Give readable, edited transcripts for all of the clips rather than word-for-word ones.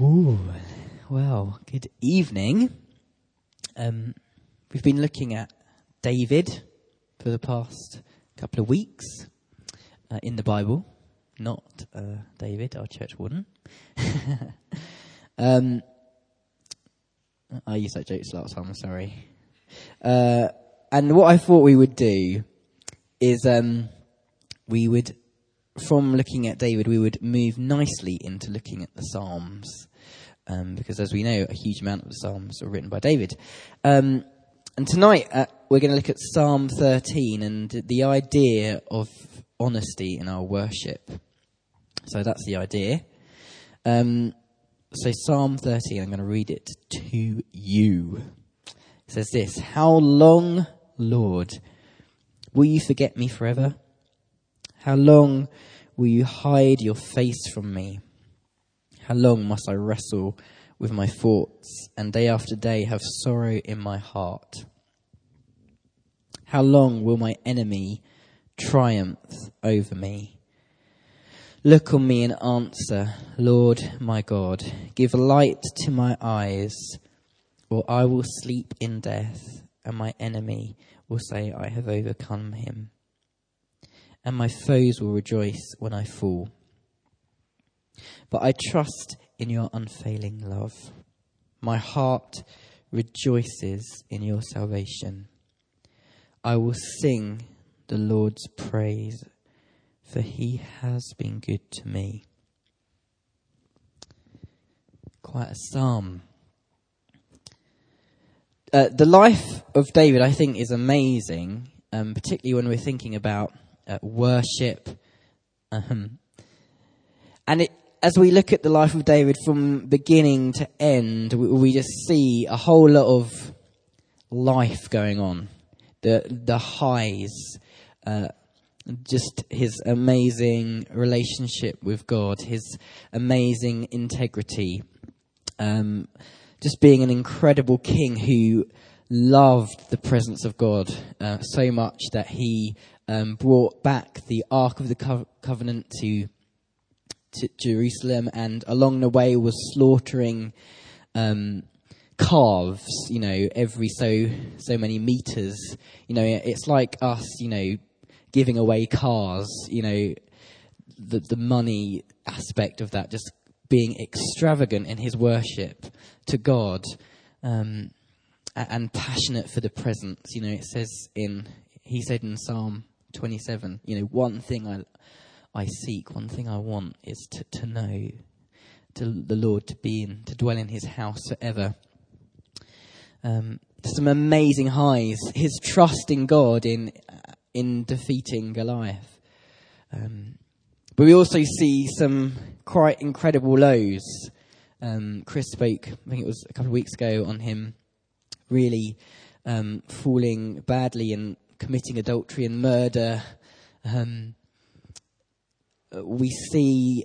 Ooh, well, good evening. We've been looking at David for the past couple of weeks in the Bible, not David, our church warden. I used that joke last time, I'm sorry. And what I thought we would do is we would, from looking at David, we would move nicely into looking at the Psalms. Because as we know, a huge amount of the Psalms are written by David. And tonight we're going to look at Psalm 13 and the idea of honesty in our worship. So that's the idea. So Psalm 13, I'm going to read it to you. It says this: "How long, Lord, will you forget me forever? How long will you hide your face from me? How long must I wrestle with my thoughts and day after day have sorrow in my heart? How long will my enemy triumph over me? Look on me and answer, Lord my God. Give light to my eyes, or I will sleep in death, and my enemy will say, I have overcome him. And my foes will rejoice when I fall. But I trust in your unfailing love. My heart rejoices in your salvation. I will sing the Lord's praise, for he has been good to me." Quite a psalm. The life of David, I think, is amazing, particularly when we're thinking about worship. And as we look at the life of David from beginning to end, we just see a whole lot of life going on. The highs, just his amazing relationship with God, his amazing integrity, just being an incredible king who loved the presence of God so much that he brought back the Ark of the Covenant to Jerusalem, and along the way was slaughtering calves, every so many meters. It's like us, giving away cars, the money aspect of that, just being extravagant in his worship to God, and passionate for the presence. It says he said in Psalm 27, one thing I seek, one thing I want is to know the Lord, to dwell in his house forever. Some amazing highs. His trust in God in defeating Goliath. But we also see some quite incredible lows. Chris spoke, I think it was a couple of weeks ago, on him really falling badly and committing adultery and murder. We see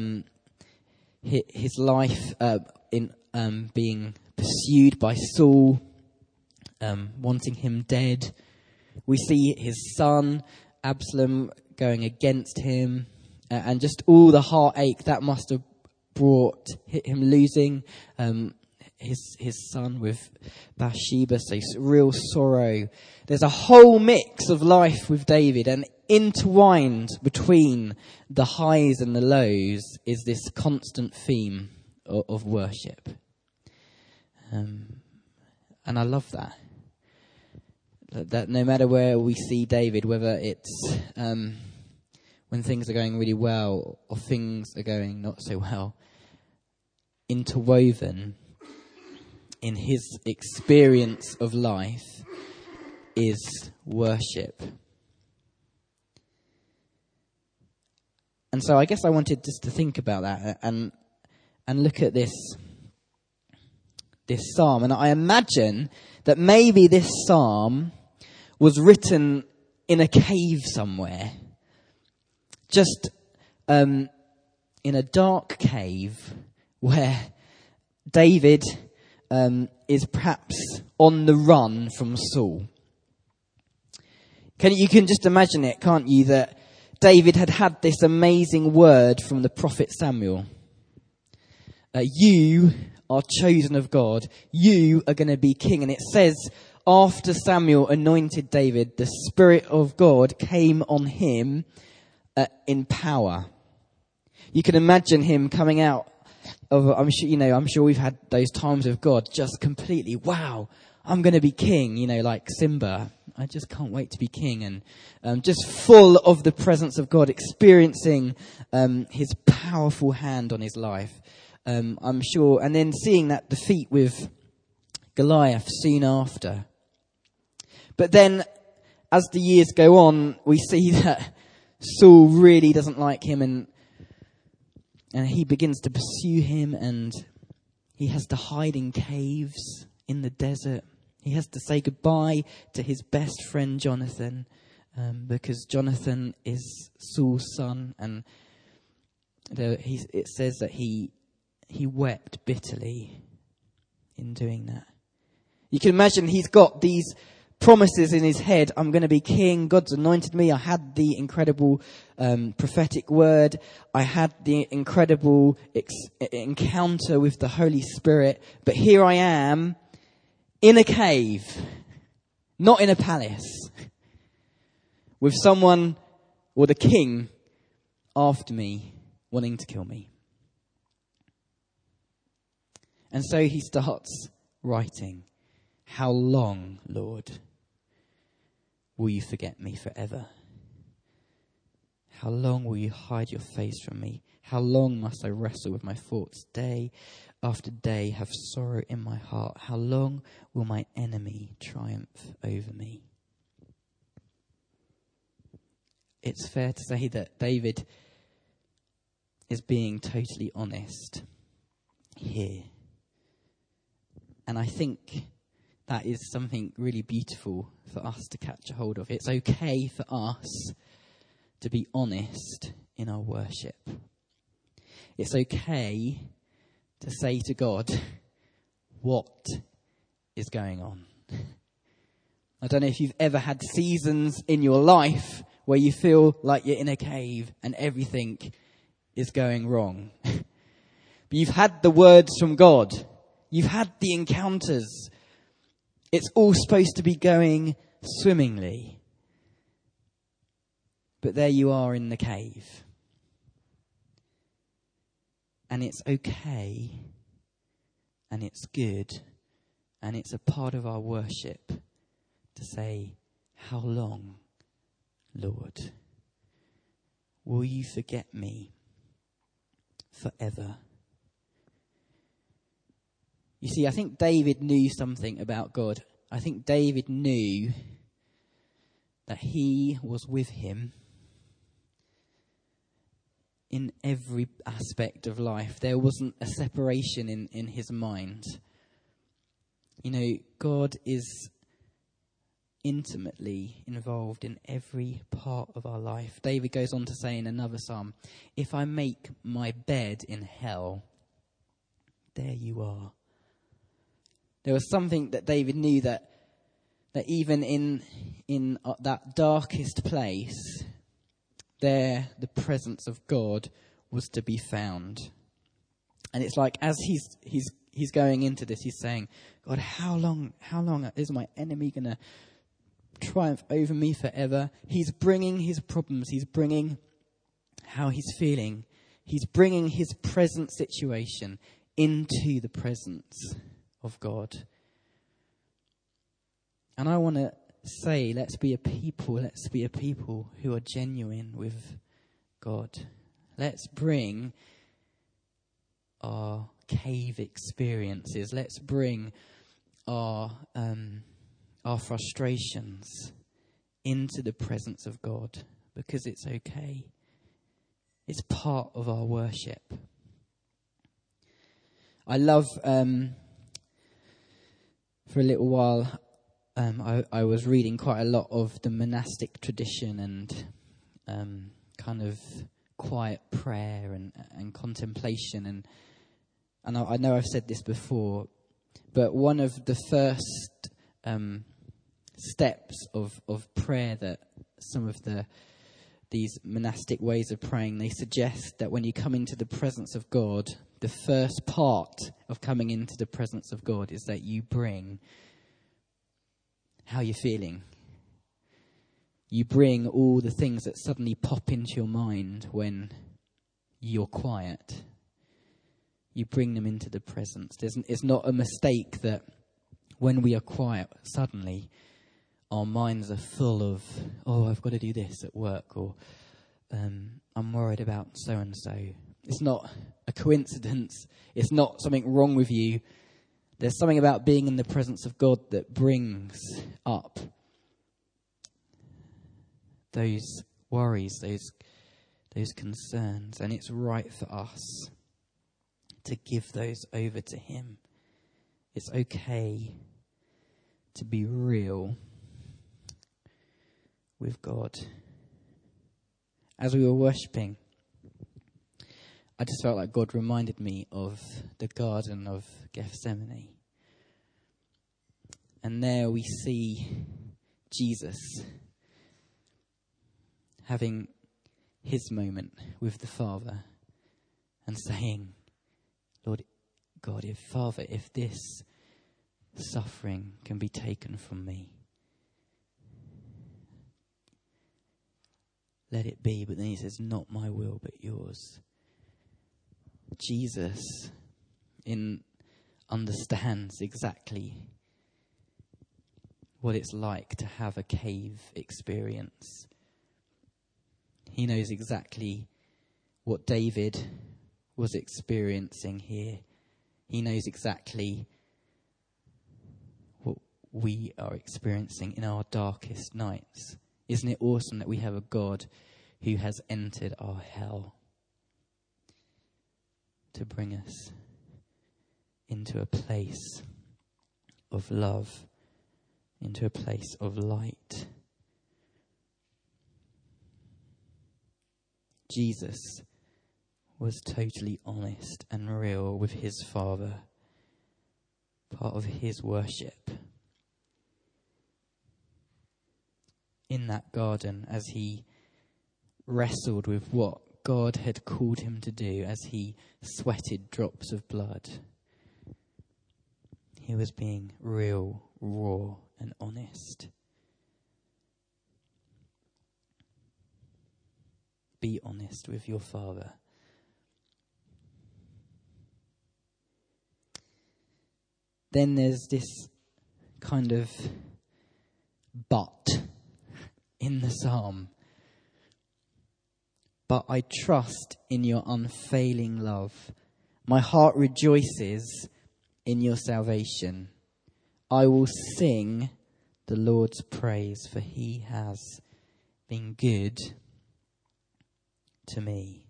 his life in being pursued by Saul, wanting him dead. We see his son Absalom going against him, and just all the heartache that must have brought him losing his son with Bathsheba. So real sorrow. There's a whole mix of life with David, and intertwined between the highs and the lows is this constant theme of worship. And I love that no matter where we see David, whether it's when things are going really well or things are going not so well, interwoven in his experience of life is worship. And so I guess I wanted just to think about that and look at this psalm. And I imagine that maybe this psalm was written in a cave somewhere. Just in a dark cave where David is perhaps on the run from Saul. You can just imagine it, can't you, that David had this amazing word from the prophet Samuel. You are chosen of God. You are going to be king. And it says, after Samuel anointed David, the Spirit of God came on him in power. You can imagine him coming out of, I'm sure we've had those times with God, just completely, wow, I'm going to be king, like Simba. I just can't wait to be king. And just full of the presence of God, experiencing his powerful hand on his life. I'm sure. And then seeing that defeat with Goliath soon after. But then, as the years go on, we see that Saul really doesn't like him, and he begins to pursue him, and he has to hide in caves in the desert. He has to say goodbye to his best friend Jonathan, because Jonathan is Saul's son, and it says that he wept bitterly in doing that. You can imagine he's got these promises in his head. I'm going to be king. God's anointed me. I had the incredible prophetic word. I had the incredible encounter with the Holy Spirit. But here I am in a cave, not in a palace, with someone, or the king, after me, wanting to kill me. And so he starts writing, "How long, Lord, will you forget me forever? How long will you hide your face from me? How long must I wrestle with my thoughts day after day, have sorrow in my heart? How long will my enemy triumph over me?" It's fair to say that David is being totally honest here. And I think that is something really beautiful for us to catch a hold of. It's okay for us to be honest in our worship. It's okay to say to God, what is going on? I don't know if you've ever had seasons in your life where you feel like you're in a cave and everything is going wrong. But you've had the words from God. You've had the encounters. It's all supposed to be going swimmingly. But there you are in the cave. And it's okay. And it's good. And it's a part of our worship to say, "How long, Lord, will you forget me forever?" You see, I think David knew something about God. I think David knew that he was with him in every aspect of life. There wasn't a separation in his mind. God is intimately involved in every part of our life. David goes on to say in another psalm, "If I make my bed in hell, there you are." There was something that David knew, that even in that darkest place, there the presence of God was to be found. And it's like, as he's going into this, he's saying, "God, how long is my enemy going to triumph over me forever?" He's bringing his problems. He's bringing how he's feeling. He's bringing his present situation into the presence of God. And I want to say, let's be a people who are genuine with God. Let's bring our cave experiences. Let's bring our frustrations into the presence of God, because it's okay. It's part of our worship. I love, for a little while, I was reading quite a lot of the monastic tradition and kind of quiet prayer and contemplation. And I know I've said this before, but one of the first steps of prayer that some of the these monastic ways of praying, they suggest that when you come into the presence of God, the first part of coming into the presence of God is that you bring how you're feeling. You bring all the things that suddenly pop into your mind when you're quiet. You bring them into the presence. It's not a mistake that when we are quiet, suddenly our minds are full of, oh, I've got to do this at work, or I'm worried about so-and-so. It's not a coincidence. It's not something wrong with you. There's something about being in the presence of God that brings up those worries, those concerns, and it's right for us to give those over to him. It's okay to be real with God. As we were worshipping, I just felt like God reminded me of the Garden of Gethsemane. And there we see Jesus having his moment with the Father and saying, Lord God, if this suffering can be taken from me, let it be. But then he says, not my will, but yours. Jesus understands exactly what it's like to have a cave experience. He knows exactly what David was experiencing here. He knows exactly what we are experiencing in our darkest nights. Isn't it awesome that we have a God who has entered our hell to bring us into a place of love, into a place of light? Jesus was totally honest and real with his Father, part of his worship. In that garden, as he wrestled with what God had called him to do, as he sweated drops of blood, he was being real, raw, and honest. Be honest with your Father. Then there's this kind of but in the psalm. But I trust in your unfailing love. My heart rejoices in your salvation. I will sing the Lord's praise, for he has been good to me.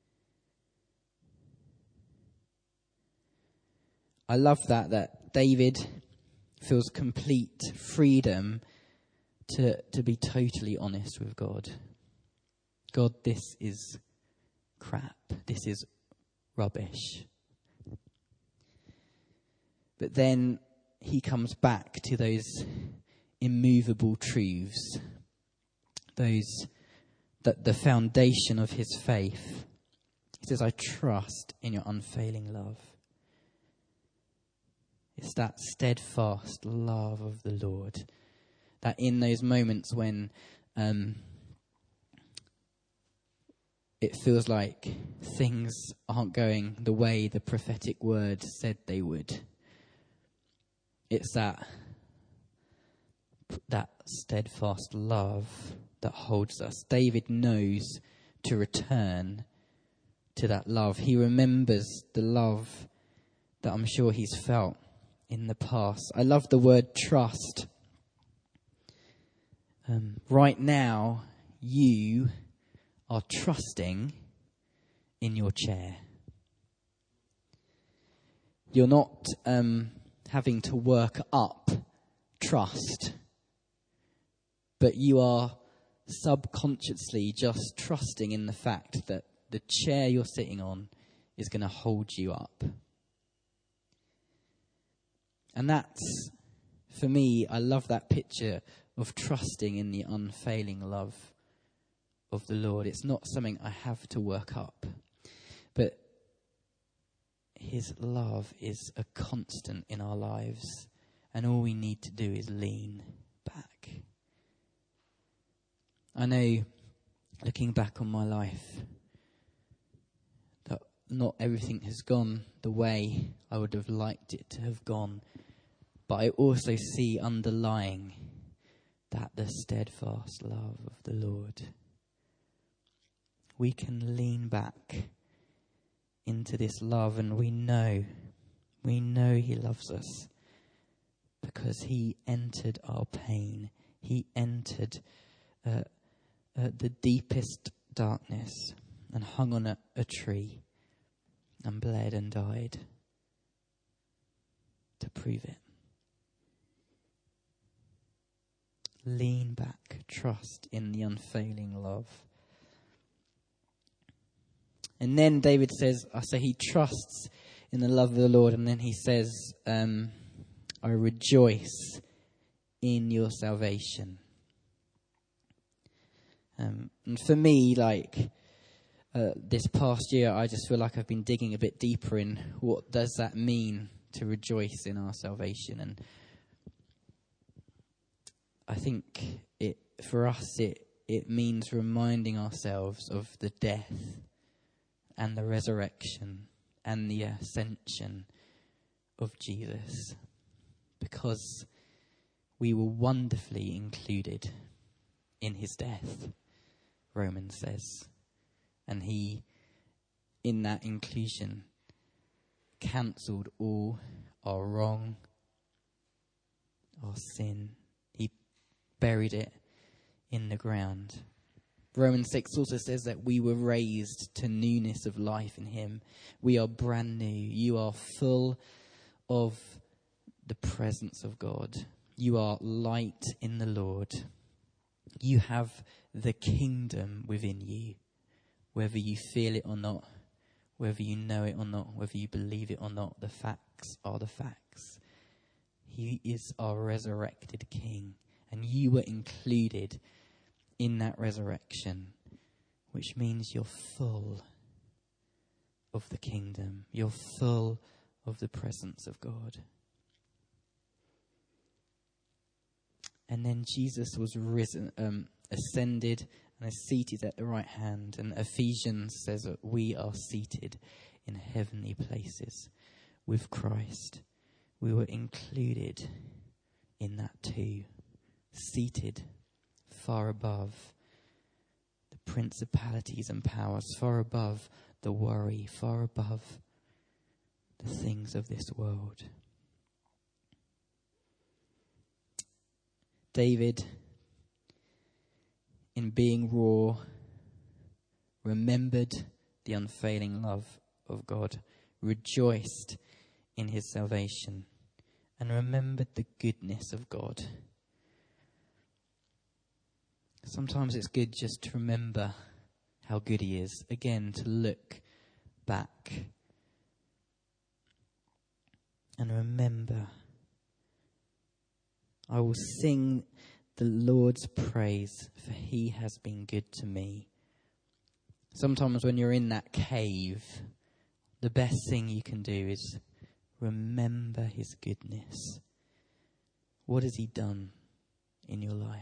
I love that David feels complete freedom to be totally honest with God. God, this is crap. This is rubbish. But then he comes back to those immovable truths, that the foundation of his faith. He says, I trust in your unfailing love. It's that steadfast love of the Lord, that in those moments when it feels like things aren't going the way the prophetic word said they would, it's that steadfast love that holds us. David knows to return to that love. He remembers the love that I'm sure he's felt in the past. I love the word trust. Right now, you are trusting in your chair. You're not having to work up trust, but you are subconsciously just trusting in the fact that the chair you're sitting on is going to hold you up. And that's, for me, I love that picture of trusting in the unfailing love of the Lord. It's not something I have to work up. But his love is a constant in our lives. And all we need to do is lean back. I know, looking back on my life, that not everything has gone the way I would have liked it to have gone. But I also see underlying that the steadfast love of the Lord. We can lean back into this love, and we know he loves us because he entered our pain. He entered the deepest darkness and hung on a tree and bled and died to prove it. Lean back, trust in the unfailing love. And then David says, so he trusts in the love of the Lord, and then he says, I rejoice in your salvation. And for me, this past year, I just feel like I've been digging a bit deeper in what does that mean to rejoice in our salvation. And I think for us it means reminding ourselves of the death and the resurrection and the ascension of Jesus, because we were wonderfully included in his death, Romans says. And he, in that inclusion, cancelled all our wrong, our sin. He buried it in the ground. Romans 6 also says that we were raised to newness of life in him. We are brand new. You are full of the presence of God. You are light in the Lord. You have the kingdom within you. Whether you feel it or not, whether you know it or not, whether you believe it or not, the facts are the facts. He is our resurrected King, and you were included in that resurrection, which means you're full of the kingdom. You're full of the presence of God. And then Jesus was risen, ascended, and is seated at the right hand. And Ephesians says that we are seated in heavenly places with Christ. We were included in that too. Seated far above the principalities and powers, far above the worry, far above the things of this world. David, in being raw, remembered the unfailing love of God, rejoiced in his salvation, and remembered the goodness of God. Sometimes it's good just to remember how good he is. Again, to look back and remember. I will sing the Lord's praise, for he has been good to me. Sometimes when you're in that cave, the best thing you can do is remember his goodness. What has he done in your life?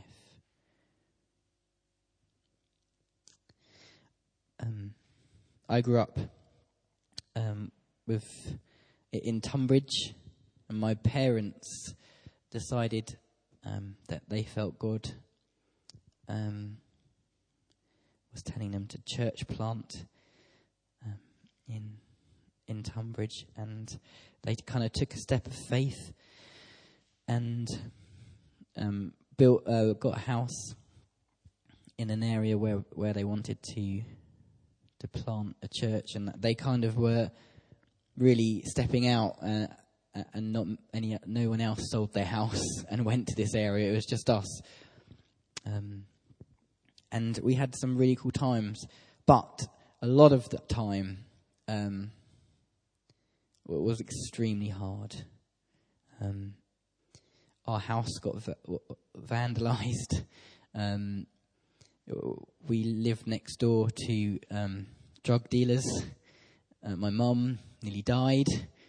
I grew up in Tunbridge, and my parents decided that they felt God was telling them to church plant in Tunbridge, and they kind of took a step of faith and got a house in an area where they wanted to plant a church, and they kind of were really stepping out, and no one else sold their house and went to this area. It was just us, and we had some really cool times. But a lot of the time, it was extremely hard. Our house got vandalised. We lived next door to drug dealers. My mum nearly died.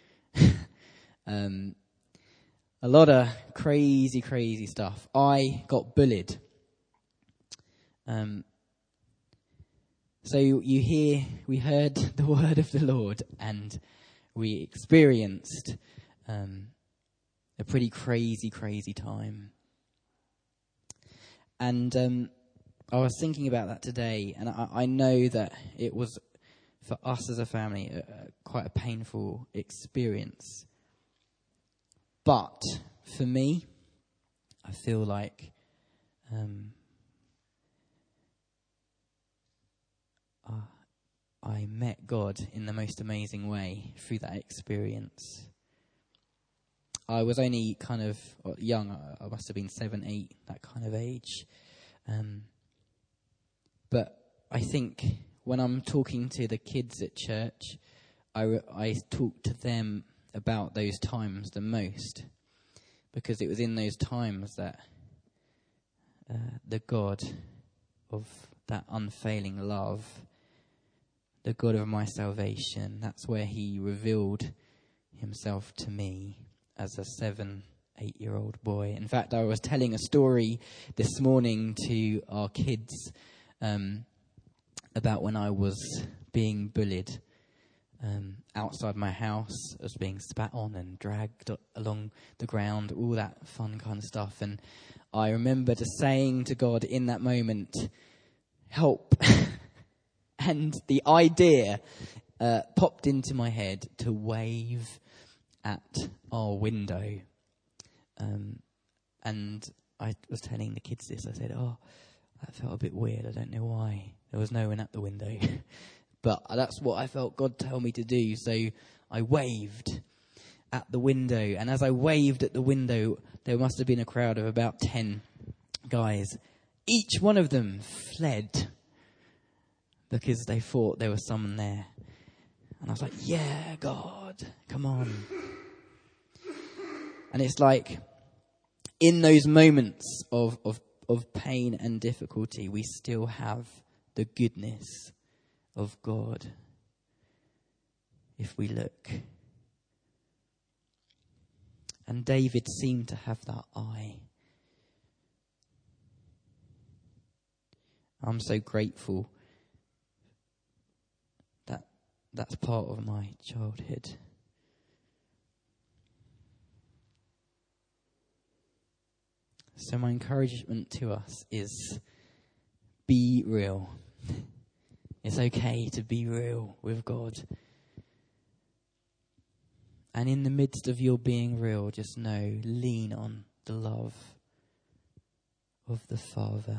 A lot of crazy stuff. I got bullied. So we heard the word of the Lord, and we experienced a pretty crazy time. And I was thinking about that today, and I know that it was, for us as a family, quite a painful experience. But for me, I feel like I met God in the most amazing way through that experience. I was only kind of young. I must have been 7, 8, that kind of age. But I think when I'm talking to the kids at church, I talk to them about those times the most, because it was in those times that the God of that unfailing love, the God of my salvation, that's where he revealed himself to me as a 7, 8-year-old boy. In fact, I was telling a story this morning to our kids about when I was being bullied outside my house. I was being spat on and dragged along the ground, all that fun kind of stuff. And I remember just saying to God in that moment, help. And the idea popped into my head to wave at our window. And I was telling the kids this. I said, that felt a bit weird. I don't know why. There was no one at the window. But that's what I felt God tell me to do. So I waved at the window. And as I waved at the window, there must have been a crowd of about 10 guys. Each one of them fled because they thought there was someone there. And I was like, yeah, God, come on. And it's like, in those moments of pain and difficulty, we still have the goodness of God if we look. And David seemed to have that eye. I'm so grateful that that's part of my childhood. So my encouragement to us is, be real. It's okay to be real with God. And in the midst of your being real, just know, lean on the love of the Father.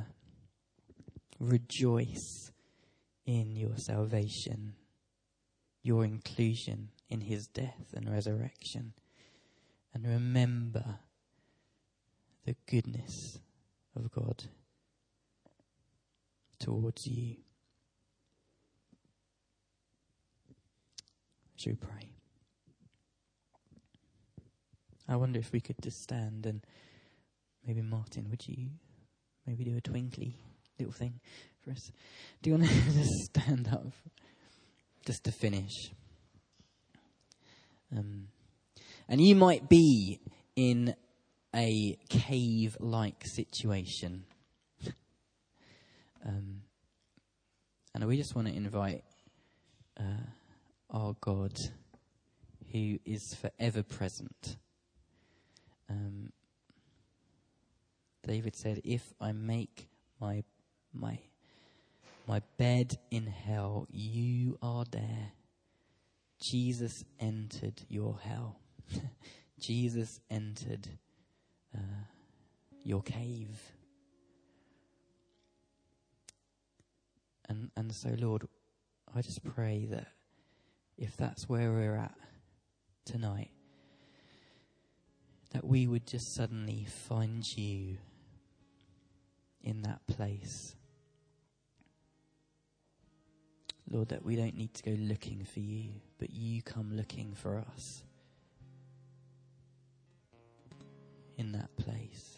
Rejoice in your salvation, your inclusion in his death and resurrection. And remember the goodness of God towards you. Should we pray? I wonder if we could just stand, and maybe Martin, would you maybe do a twinkly little thing for us? Do you want to just stand up just to finish? And you might be in a cave-like situation. And we just want to invite our God, who is forever present. David said, if I make my bed in hell, you are there. Jesus entered your hell. Jesus entered your cave. And so, Lord, I just pray that if that's where we're at tonight, that we would just suddenly find you in that place. Lord, that we don't need to go looking for you, but you come looking for us in that place.